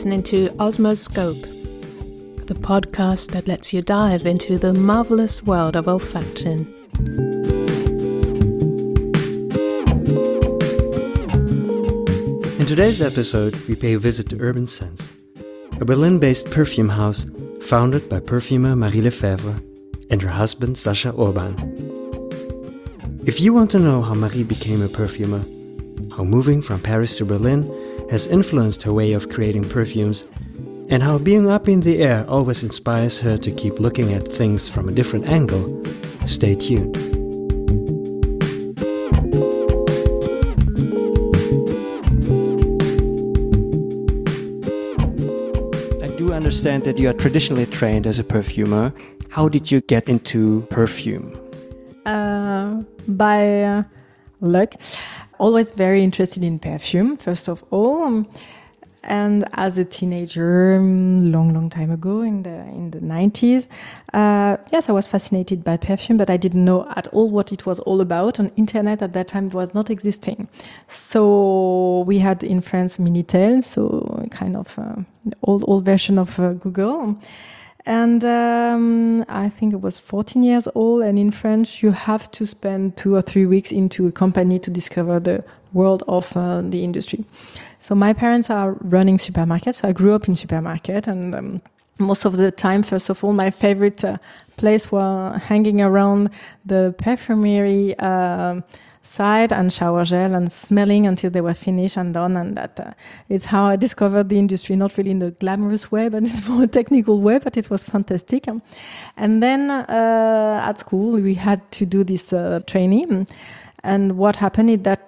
listening to Osmoscope, the podcast that lets you dive into the marvelous world of olfaction. In today's episode, we pay a visit to Urban Sense, a Berlin-based perfume house founded by perfumer Marie Lefebvre and her husband Sascha Urban. If you want to know how Marie became a perfumer, how moving from Paris to Berlin has influenced her way of creating perfumes, and how being up in the air always inspires her to keep looking at things from a different angle, stay tuned. I do understand that you are traditionally trained as a perfumer. How did you get into perfume? By luck. Always very interested in perfume, first of all. And as a teenager, long time ago, in the 90s, yes, I was fascinated by perfume, but I didn't know at all what it was all about. On internet at that time, it was not existing. So we had in France Minitel, so kind of old version of Google. And I think it was 14 years old. And in France, you have to spend 2 or 3 weeks into a company to discover the world of the industry. So my parents are running supermarkets. So I grew up in supermarket. And most of the time, first of all, my favorite place was hanging around the perfumery side and shower gel and smelling until they were finished and done. And that is how I discovered the industry, not really in the glamorous way, but it's more a technical way, but it was fantastic. And then at school, we had to do this training. And what happened is that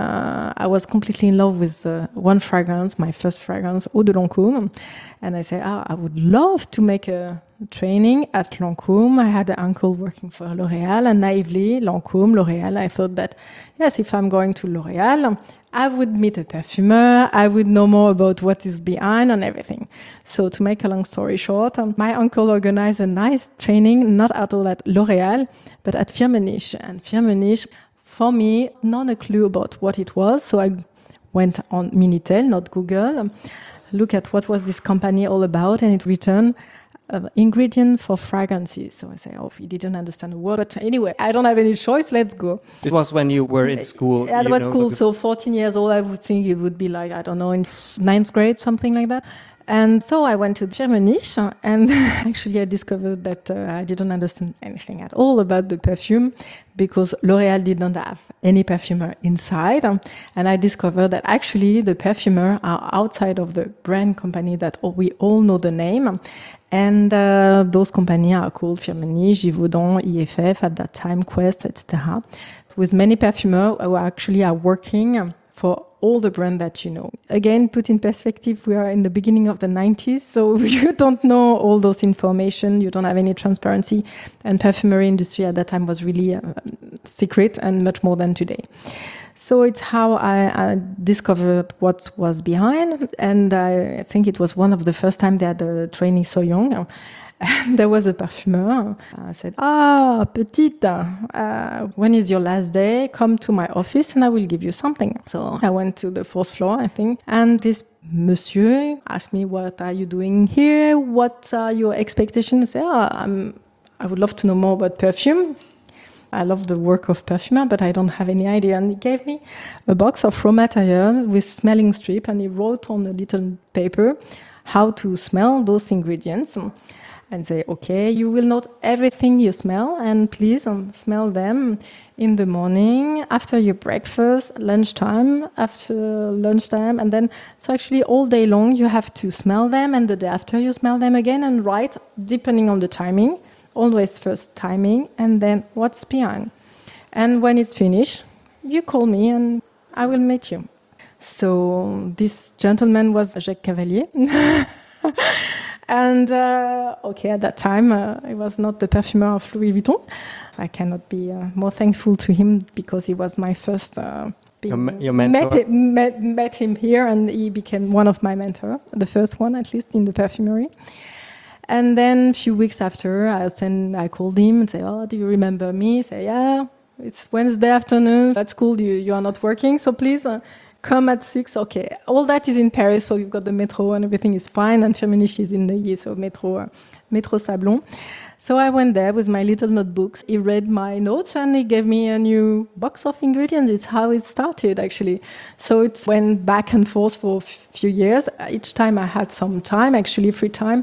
I was completely in love with one fragrance, my first fragrance, Eau de Lancôme. And I said, I would love to make a training at Lancôme. I had an uncle working for L'Oréal, and naively, Lancôme, L'Oréal, I thought that, yes, if I'm going to L'Oréal, I would meet a perfumer, I would know more about what is behind and everything. So to make a long story short, my uncle organized a nice training, not at all at L'Oréal, but at Firmenich. And Firmenich, for me, not a clue about what it was. So I went on Minitel, not Google, look at what was this company all about, and it returned ingredient for fragrances. So I say, we didn't understand the word. But anyway, I don't have any choice. Let's go. It was when you were in school. Yeah, it was school. So 14 years old, I would think it would be like, I don't know, in 9th grade, something like that. And so I went to Firmenich, and actually I discovered that I didn't understand anything at all about the perfume because L'Oréal didn't have any perfumer inside. And I discovered that actually the perfumer are outside of the brand company that we all know the name. And those companies are called Firmenich, Givaudan, IFF, at that time, Quest, etc. With many perfumers who actually are working for all the brands that you know. Again, put in perspective, we are in the beginning of the 90s, so you don't know all those information, you don't have any transparency, and perfumery industry at that time was really secret and much more than today. So it's how I discovered what was behind, and I think it was one of the first time they had a training so young. And there was a perfumer. I said, petite, when is your last day? Come to my office and I will give you something. So I went to the 4th floor, I think. And this monsieur asked me, what are you doing here? What are your expectations? I said, I would love to know more about perfume. I love the work of perfumer, but I don't have any idea. And he gave me a box of raw material with smelling strip, and he wrote on a little paper how to smell those ingredients. And say, okay, you will note everything you smell, and please smell them in the morning, after your breakfast, lunchtime, after lunchtime, and then, so actually all day long you have to smell them, and the day after you smell them again, and write, depending on the timing, always first timing, and then what's behind. And when it's finished, you call me and I will meet you. So this gentleman was Jacques Cavalier. And, at that time, he was not the perfumer of Louis Vuitton. I cannot be more thankful to him because he was my first... your mentor? Met him here, and he became one of my mentors, the first one, at least, in the perfumery. And then a few weeks after, I called him and said, do you remember me? He said, yeah, it's Wednesday afternoon. At school, you are not working, so please come at 6. Okay, all that is in Paris, so you've got the metro and everything is fine. And Firmenich is in Neuilly, so metro Sablon. So I went there with my little notebooks. He read my notes and he gave me a new box of ingredients. It's how it started, actually. So it went back and forth for a few years. Each time I had some time, actually free time,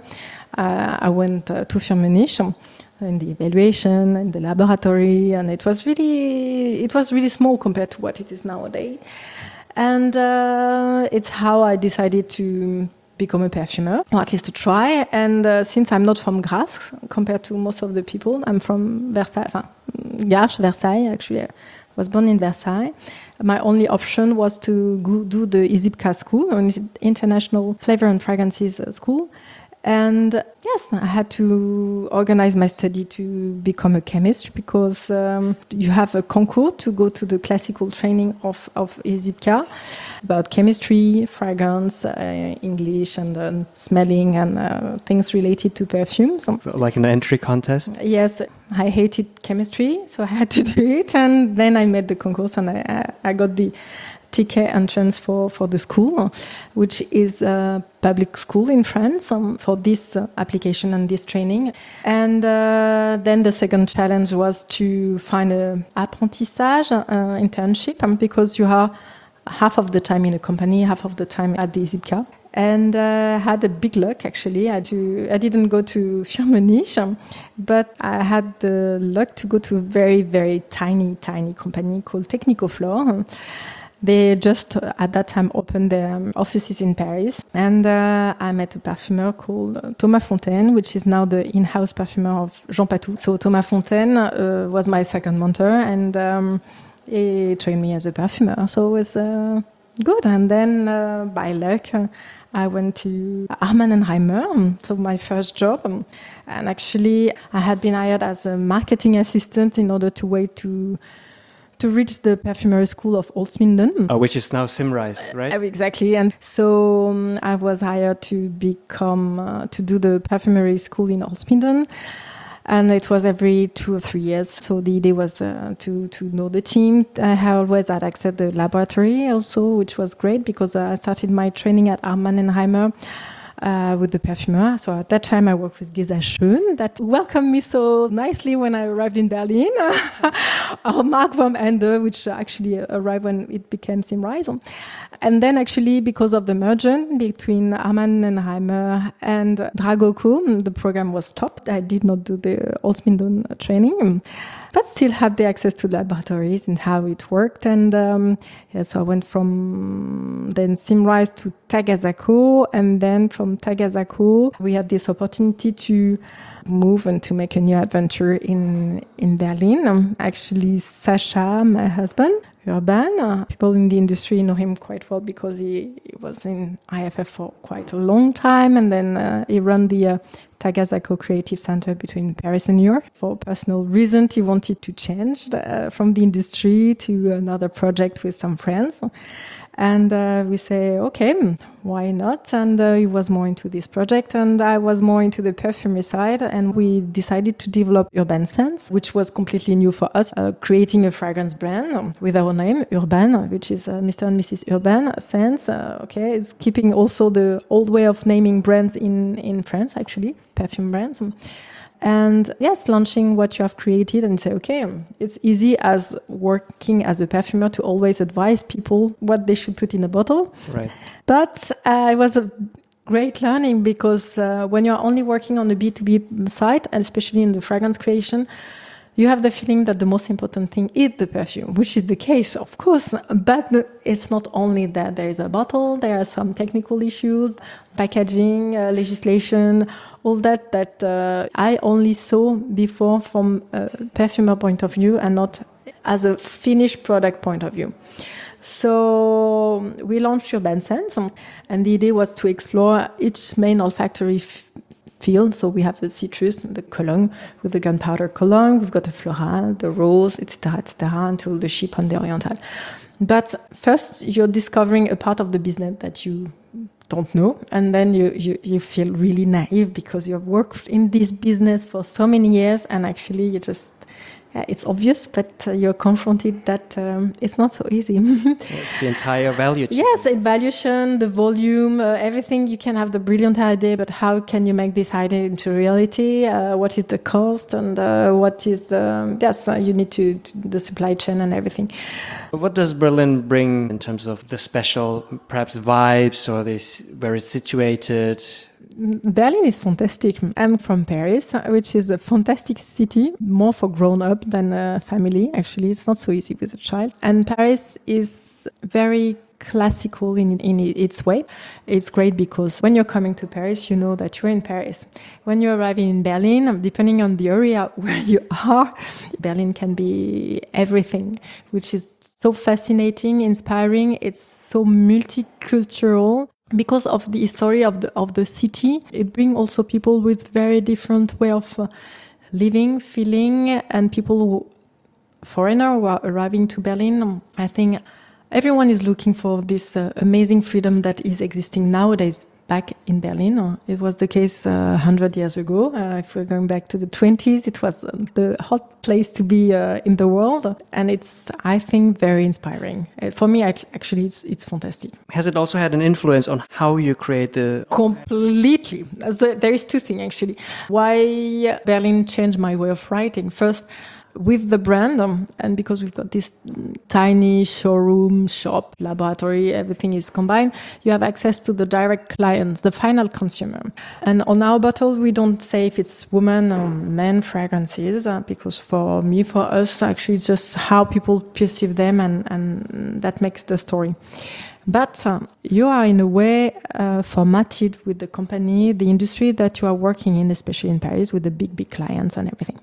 I went to Firmenich in the evaluation and the laboratory, and it was really small compared to what it is nowadays. And it's how I decided to become a perfumer, or at least to try. And since I'm not from Grasse, compared to most of the people, I'm from Versailles, Garches, Versailles, actually. I was born in Versailles. My only option was to go do the ISIPCA school, an International Flavor and Fragrances School. And yes, I had to organize my study to become a chemist because you have a concours to go to the classical training of ISIPCA about chemistry, fragrance, English, and smelling and things related to perfumes. So like an entry contest? Yes, I hated chemistry, so I had to do it. And then I made the concours and I got the ticket entrance for the school, which is a public school in France for this application and this training. And then the second challenge was to find an apprentissage internship, because you are half of the time in a company, half of the time at the ISIPCA. And had a big luck, actually. I didn't go to Firmenich, but I had the luck to go to a very, very tiny company called Technicoflore. They just, at that time, opened their offices in Paris. And I met a perfumer called Thomas Fontaine, which is now the in-house perfumer of Jean Patou. So Thomas Fontaine was my second mentor, and he trained me as a perfumer. So it was good. And then, by luck, I went to Arman & Reimer, so my first job. And actually, I had been hired as a marketing assistant in order to wait to reach the perfumery school of Holzminden. Which is now Symrise, right? Exactly. And so I was hired to do the perfumery school in Holzminden. And it was every 2 or 3 years. So the idea was to know the team. I always had access to the laboratory also, which was great because I started my training at Arman & Reimer with the perfumer. So at that time, I worked with Gesa Schön that welcomed me so nicely when I arrived in Berlin. Or Mark vom Ende, which actually arrived when it became Symrise. And then actually, because of the merger between Arman & Reimer and Dragoco, the program was stopped. I did not do the Holzminden training, but still had the access to laboratories and how it worked. And so I went from then Symrise to Tagazaco, and then from Tagazaco, we had this opportunity to move and to make a new adventure in Berlin. Actually, Sacha, my husband, Urban, people in the industry know him quite well because he was in IFF for quite a long time, and then he ran the Tagazaco Creative Center between Paris and New York. For personal reasons, he wanted to change from the industry to another project with some friends. And we say, okay, why not? And he was more into this project, and I was more into the perfumery side. And we decided to develop Urban Scents, which was completely new for us, creating a fragrance brand with our name, Urban, which is Mr. and Mrs. Urban Scents. It's keeping also the old way of naming brands in France, actually, perfume brands. And yes, launching what you have created and say, okay, it's easy as working as a perfumer to always advise people what they should put in a bottle. Right. But it was a great learning because when you're only working on the B2B side, and especially in the fragrance creation, you have the feeling that the most important thing is the perfume, which is the case, of course. But it's not only that. There is a bottle, there are some technical issues, packaging, legislation, all that I only saw before from a perfumer point of view and not as a finished product point of view. So we launched Urban Scents, and the idea was to explore each main olfactory field. So we have the citrus, the cologne, with the gunpowder cologne. We've got the floral, the rose, etc., until the chypre, the oriental. But first, you're discovering a part of the business that you don't know, and then you feel really naive because you've worked in this business for so many years, and actually you just it's obvious, but you're confronted that it's not so easy. It's the entire value chain. Yes, evaluation, the volume, everything. You can have the brilliant idea, but how can you make this idea into reality? What is the cost, and what is you need to the supply chain and everything. What does Berlin bring in terms of the special, perhaps vibes, or this where it's situated? Berlin is fantastic. I'm from Paris, which is a fantastic city, more for grown-up than a family. Actually, it's not so easy with a child. And Paris is very classical in its way. It's great because when you're coming to Paris, you know that you're in Paris. When you're arriving in Berlin, depending on the area where you are, Berlin can be everything, which is so fascinating, inspiring. It's so multicultural. Because of the history of the city, it brings also people with very different way of living, feeling, and foreigners who are arriving to Berlin. I think everyone is looking for this amazing freedom that is existing nowadays back in Berlin. It was the case 100 years ago. If we're going back to the 20s, it was the hot place to be in the world. And it's, I think, very inspiring. For me, actually, it's fantastic. Has it also had an influence on how you create the... Completely. There is two things, actually. Why Berlin changed my way of writing. First, with the brand, and because we've got this tiny showroom, shop, laboratory, everything is combined, you have access to the direct clients, the final consumer. And on our bottle, we don't say if it's woman or men fragrances, because for us, actually, it's just how people perceive them, and that makes the story. But you are in a way formatted with the company, the industry that you are working in, especially in Paris, with the big clients and everything.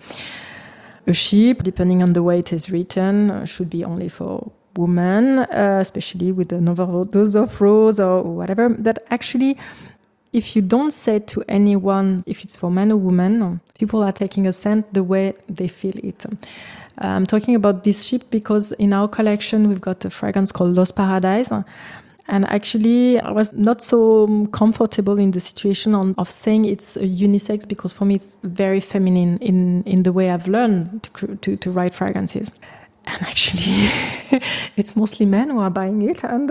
A ship, depending on the way it is written, should be only for women, especially with the dose of rose or whatever. But actually, if you don't say to anyone if it's for man or woman, people are taking a scent the way they feel it. I'm talking about this ship because in our collection, we've got a fragrance called Los Paradise. And actually, I was not so comfortable in the situation of saying it's a unisex, because for me it's very feminine in the way I've learned to write fragrances. And actually, it's mostly men who are buying it. And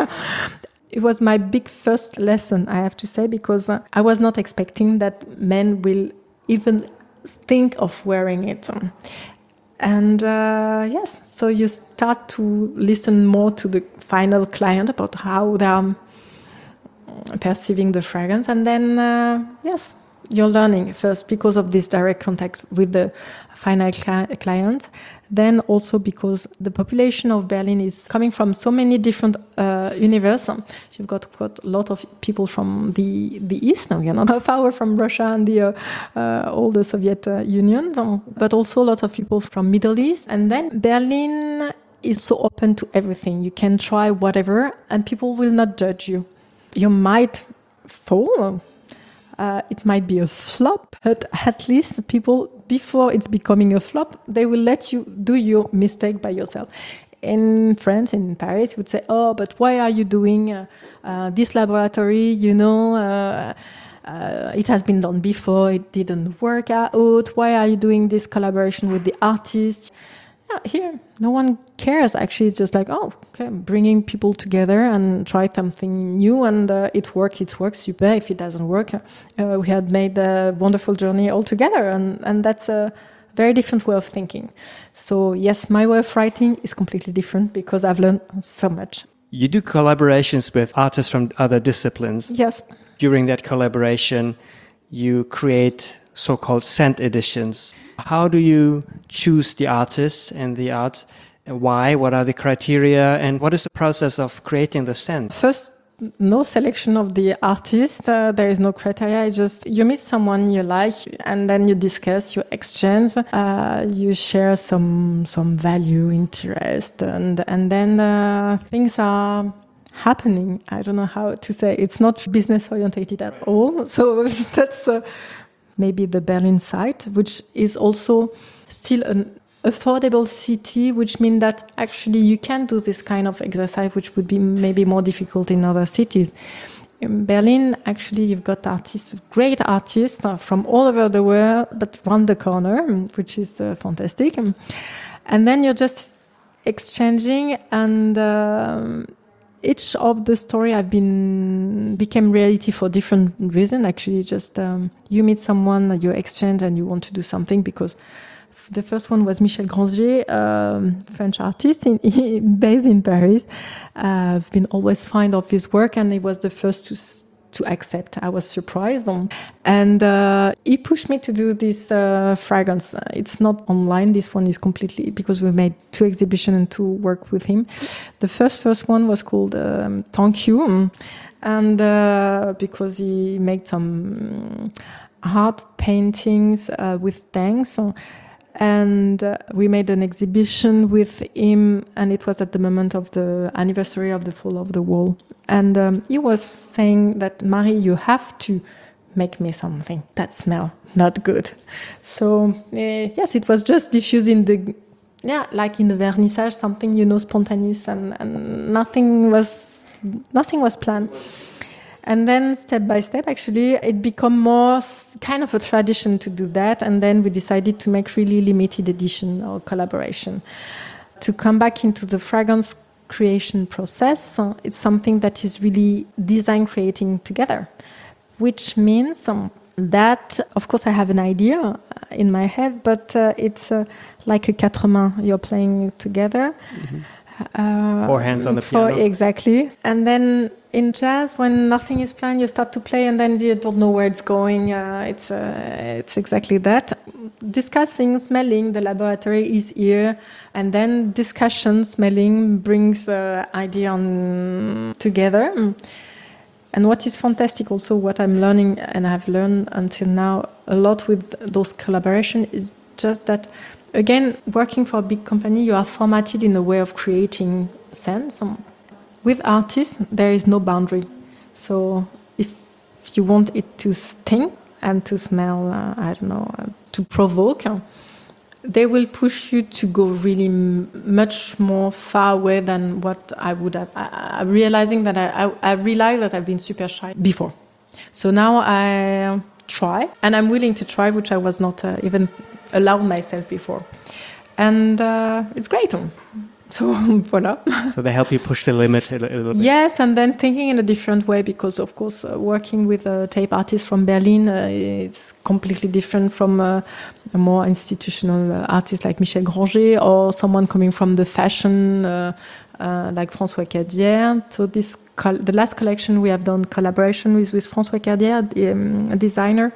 it was my big first lesson, I have to say, because I was not expecting that men will even think of wearing it. And yes, so you start to listen more to the final client about how they are perceiving the fragrance. And then, yes, you're learning first because of this direct contact with the final client. Then also because the population of Berlin is coming from so many different universes. You've got a lot of people from the East now, far from Russia and the all the Soviet Union, but also lots of people from Middle East. And then Berlin is so open to everything. You can try whatever, and people will not judge you. You might fall. It might be a flop, but at least people, before it's becoming a flop, they will let you do your mistake by yourself. In France, in Paris, would say, "Oh, but why are you doing this laboratory? It has been done before. It didn't work out. Why are you doing this collaboration with the artists?" Here, no one cares. Actually, it's just like, oh, okay, bringing people together and try something new, and it works, super. If it doesn't work, we had made a wonderful journey all together, and that's a very different way of thinking. So yes, my way of writing is completely different because I've learned so much. You do collaborations with artists from other disciplines. Yes. During that collaboration, you create so-called scent editions. How do you choose the artists and the art? Why? What are the criteria? And what is the process of creating the scent? First, no selection of the artist. There is no criteria. It's just you meet someone you like, and then you discuss, you exchange, you share some value, interest, and then things are happening. I don't know how to say. It's not business oriented at all. So that's maybe the Berlin side, which is also still an affordable city, which means that actually you can do this kind of exercise, which would be maybe more difficult in other cities. in Berlin, actually, you've got artists, great artists from all over the world, but round the corner, which is fantastic. And then you're just exchanging, and each of the story became reality for different reasons. Actually, just you meet someone, you exchange, and you want to do something because. The first one was Michel Granger, French artist based in Paris. I've been always fond of his work, and he was the first to accept. I was surprised, and he pushed me to do this fragrance. It's not online. This one is completely because we made 2 exhibitions and 2 work with him. The first one was called Thank You, and because he made some art paintings with thanks. And we made an exhibition with him, and it was at the moment of the anniversary of the fall of the wall. And he was saying that, Marie, you have to make me something that smells not good. So, yes, it was just diffusing like in the vernissage, something, spontaneous, and nothing was planned. And then step by step, actually, it became more kind of a tradition to do that. And then we decided to make really limited edition or collaboration. To come back into the fragrance creation process, it's something that is really design creating together, which means that, of course, I have an idea in my head, but it's like a quatre mains. You're playing together. Mm-hmm. 4 hands on the piano. Exactly. And then in jazz, when nothing is planned, you start to play, and then you don't know where it's going. It's exactly that. Discussing, smelling, the laboratory is here, and then discussion, smelling brings idea together. And what is fantastic, also what I'm learning, and I've learned until now a lot with those collaboration, is just that. Again, working for a big company, you are formatted in a way of creating sense. With artists, there is no boundary. So if you want it to stink and to smell, to provoke, they will push you to go really much more far away than what I would have. I'm realizing that I realized that I've been super shy before. So now I try, and I'm willing to try, which I was not even allowed myself before. And it's great. So, voilà. So they help you push the limit a little bit. Yes, and then thinking in a different way, because, of course, working with a tape artist from Berlin, it's completely different from a more institutional artist like Michel Granger, or someone coming from the fashion like François Cadière. So the last collection we have done collaboration with François Cadière, a designer,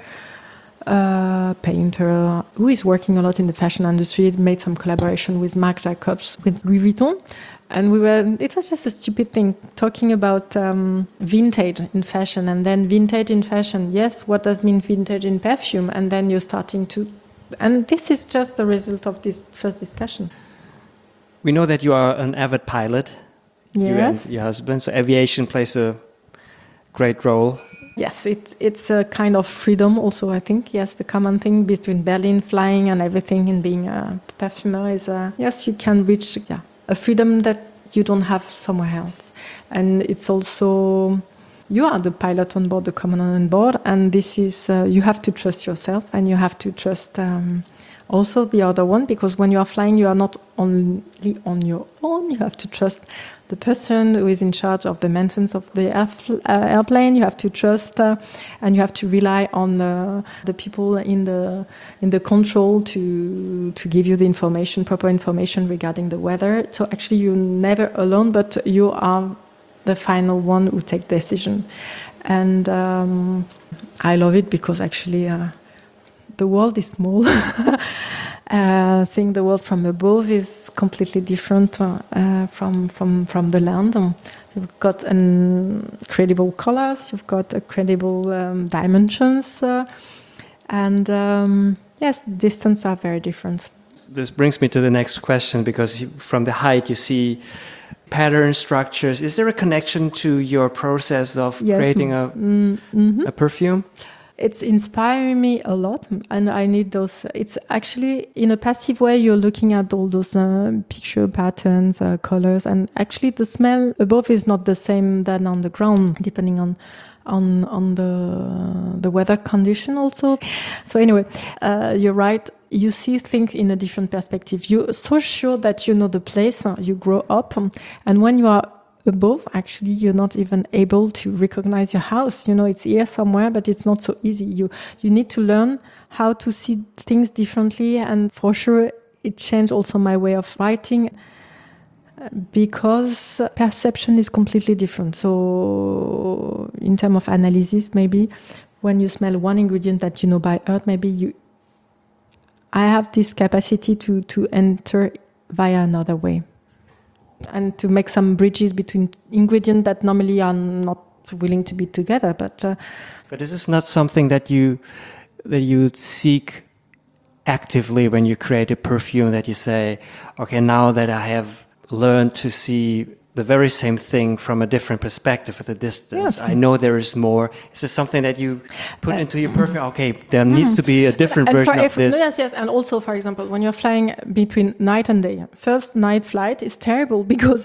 painter who is working a lot in the fashion industry. It made some collaboration with Marc Jacobs, with Louis Vuitton, and it was just a stupid thing talking about vintage in fashion, and then vintage in fashion. Yes, what does mean vintage in perfume? And then you're starting to, and this is just the result of this first discussion. We know that you are an avid pilot. Yes. You and your husband. So aviation plays a great role. Yes, it's a kind of freedom also, I think. Yes, the common thing between Berlin, flying and everything, and being a perfumer is, yes, you can reach a freedom that you don't have somewhere else. And it's also, you are the pilot on board, the commandant on board, and this is, you have to trust yourself, and you have to trust also the other one, because when you are flying, you are not only on your own. You have to trust the person who is in charge of the maintenance of the airplane. You have to trust, and you have to rely on the people in the control to give you the information, proper information regarding the weather. So actually, you're never alone, but you are the final one who take decision. And I love it because actually. The world is small. Seeing the world from above is completely different from the land. You've got incredible colors. You've got incredible dimensions, and yes, distance are very different. This brings me to the next question, because from the height you see pattern structures. Is there a connection to your process of creating a perfume? It's inspiring me a lot, and I need those. It's actually in a passive way. You're looking at all those picture patterns, colors, and actually the smell above is not the same than on the ground, depending on on the weather condition also. So anyway, you're right. You see things in a different perspective. You're so sure that you know the place, you grow up, and when you are above, actually, you're not even able to recognize your house. You know, it's here somewhere, but it's not so easy. You need to learn how to see things differently, and for sure, it changed also my way of writing because perception is completely different. So, in terms of analysis, maybe when you smell one ingredient that you know by heart, I have this capacity to enter via another way and to make some bridges between ingredients that normally are not willing to be together. But this is not something that you seek actively when you create a perfume, that you say, okay, now that I have learned to see the very same thing from a different perspective at a distance. Yes. I know there is more. Is this something that you put into your perfume? Okay, there needs to be a different version of this. Yes. And also, for example, when you're flying between night and day, first night flight is terrible because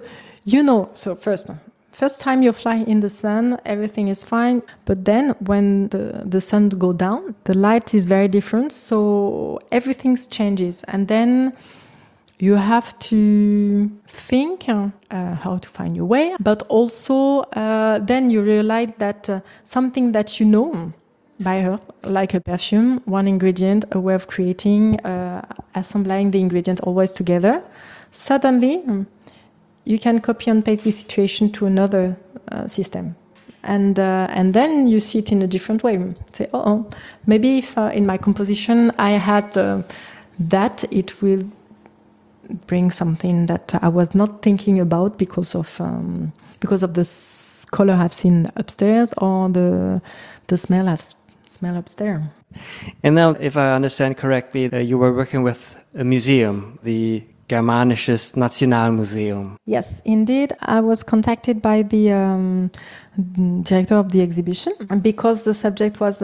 first time you fly in the sun, everything is fine. But then when the sun go down, the light is very different. So everything changes. And then you have to think how to find your way, but also then you realize that something that you know by heart, like a perfume, one ingredient, a way of creating, assembling the ingredient always together, suddenly you can copy and paste the situation to another system. And then you see it in a different way. Say, maybe if in my composition I had that, it will bring something that I was not thinking about because of the color I've seen upstairs or the smell I've smelled upstairs. And now, if I understand correctly, you were working with a museum, the Germanisches Nationalmuseum. Yes, indeed. I was contacted by the director of the exhibition because the subject was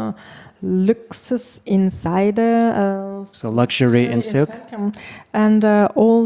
Luxus inside, so luxury in silk, and all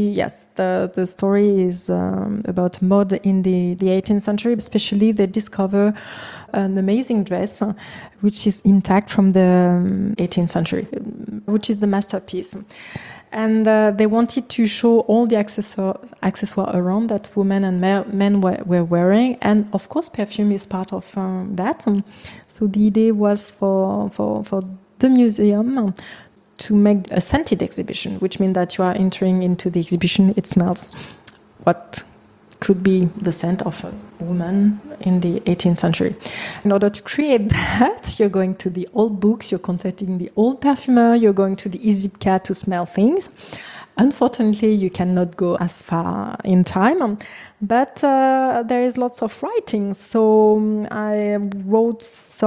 the story is about mode in the 18th century. Especially, they discover an amazing dress, which is intact from the 18th century, which is the masterpiece. And they wanted to show all the accessoires around that women and men were wearing, and of course, perfume is part of that. So the idea was for the museum to make a scented exhibition, which means that you are entering into the exhibition. It smells what could be the scent of a woman in the 18th century. In order to create that, you're going to the old books, you're contacting the old perfumer, you're going to the EasyCat to smell things. Unfortunately, you cannot go as far in time, but there is lots of writing. So I wrote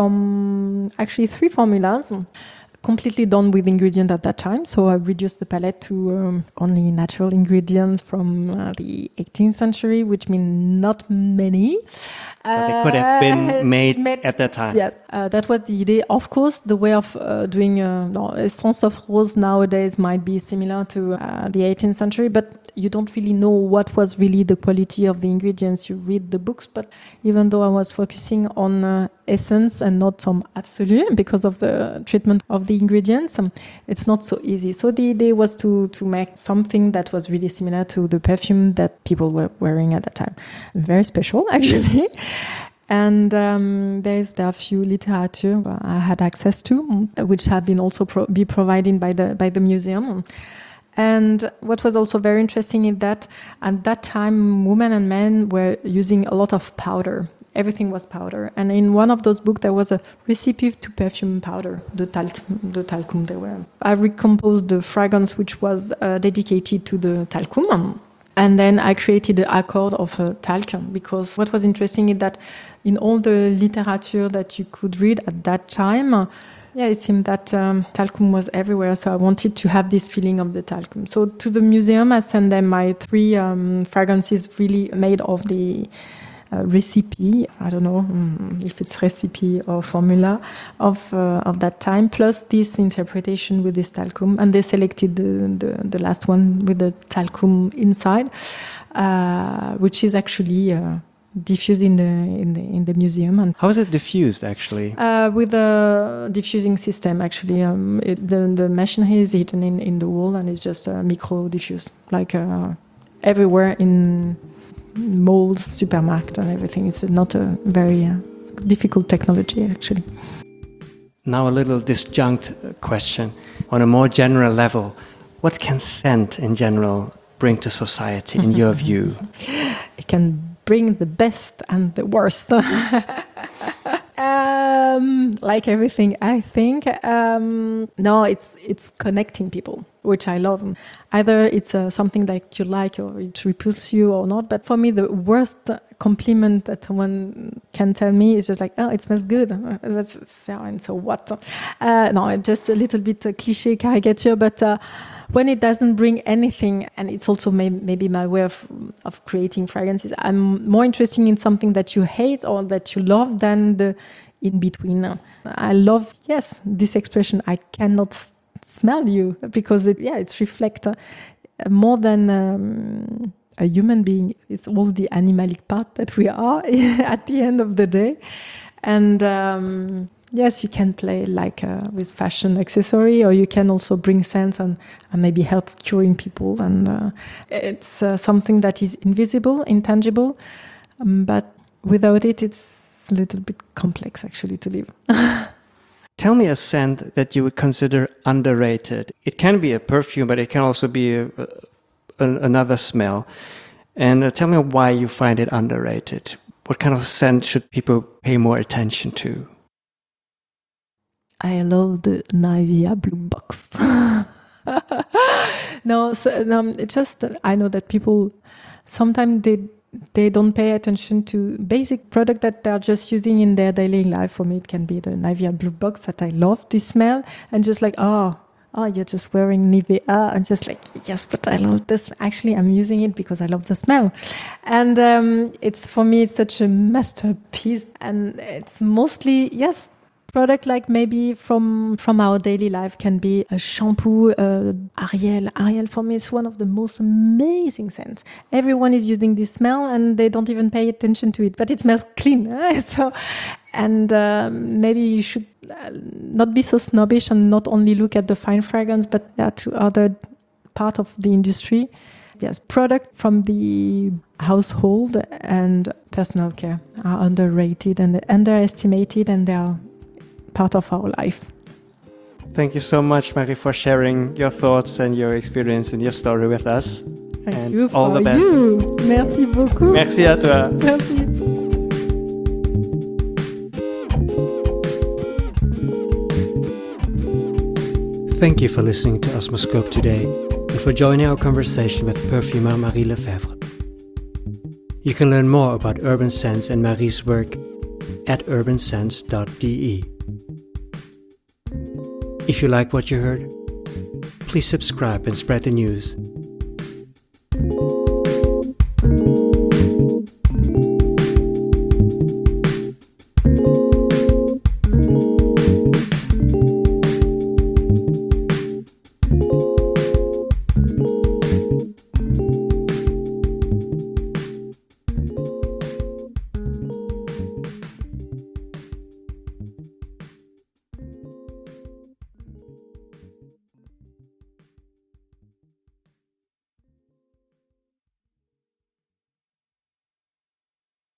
actually 3 formulas, completely done with ingredients at that time. So I reduced the palette to only natural ingredients from the 18th century, which means not many. They could have been made at that time. Yeah, that was the idea. Of course, the way of doing Essence of Rose nowadays might be similar to the 18th century, but you don't really know what was really the quality of the ingredients. You read the books, but even though I was focusing on essence and not some absolute because of the treatment of the ingredients, it's not so easy. So the idea was to make something that was really similar to the perfume that people were wearing at that time. Very special, actually. And there are a few literature I had access to, which have been also be provided by the museum. And what was also very interesting is that at that time, women and men were using a lot of powder. Everything was powder. And in one of those books, there was a recipe to perfume powder, the talcum they were. I recomposed the fragrance, which was dedicated to the talcum. And then I created the accord of talc, because what was interesting is that in all the literature that you could read at that time, it seemed that talcum was everywhere. So I wanted to have this feeling of the talcum. So to the museum, I sent them my 3 fragrances really made of the recipe. I don't know if it's recipe or formula of that time, plus this interpretation with this talcum. And they selected the last one with the talcum inside, which is actually diffused in the museum. And how is it diffused, actually? With a diffusing system, actually. The machine is hidden in the wall, and it's just micro diffused, like everywhere in malls, supermarket, and everything. It's not a very difficult technology, actually. Now a little disjunct question. On a more general level, what can scent in general bring to society, in your view? It can bring the best and the worst. Like everything, I think. No, it's connecting people, which I love. Either it's something that you like or it repulses you or not. But for me, the worst compliment that someone can tell me is just like, oh, it smells good. And so what? No, just a little bit cliche caricature, but when it doesn't bring anything, and it's also maybe my way of creating fragrances, I'm more interested in something that you hate or that you love than the in-between. I love, yes, this expression, I cannot smell you, because it's reflect more than a human being. It's all the animalic part that we are at the end of the day. And yes, you can play like with fashion accessory, or you can also bring sense and maybe help curing people. And it's something that is invisible, intangible, but without it, it's a little bit complex actually to live. Tell me a scent that you would consider underrated. It can be a perfume, but it can also be another smell. And tell me why you find it underrated. What kind of scent should people pay more attention to? I love the Nivea Blue Box. It's just I know that people sometimes they don't pay attention to basic product that they're just using in their daily life. For me, it can be the Nivea Blue Box that I love the smell, and just like, oh, you're just wearing Nivea, and just like, yes, but I love this. Actually, I'm using it because I love the smell. And it's for me, it's such a masterpiece. And it's mostly, yes, product like maybe from our daily life can be a shampoo, Ariel. Ariel for me is one of the most amazing scents. Everyone is using this smell and they don't even pay attention to it, but it smells clean. Maybe you should not be so snobbish and not only look at the fine fragrance, but to other part of the industry. Yes, product from the household and personal care are underrated and underestimated, and they are part of our life. Thank you so much, Marie, for sharing your thoughts and your experience and your story with us. Thank you all for the best. You. Merci beaucoup. Merci à toi. Merci. Thank you for listening to Osmoscope today and for joining our conversation with perfumer Marie Lefebvre. You can learn more about urban scents and Marie's work at urbanscents.de. If you like what you heard, please subscribe and spread the news.